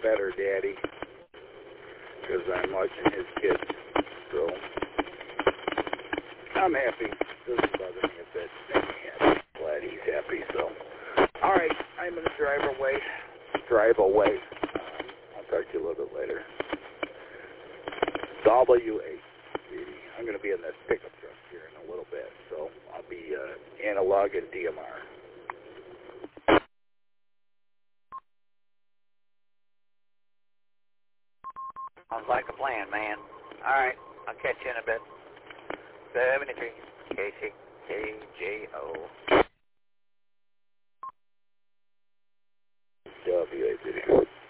better daddy because I'm watching his kids. So I'm happy. Doesn't bother me a bit. Makes me happy. Glad he's happy. So, all right, I'm going to drive away. I'll talk to you a little bit later. W8. I'm going to be in this pickup truck here in a little bit, so I'll be analog and DMR. Sounds like a plan, man. All right, I'll catch you in a bit. 73 KCKJO. W8.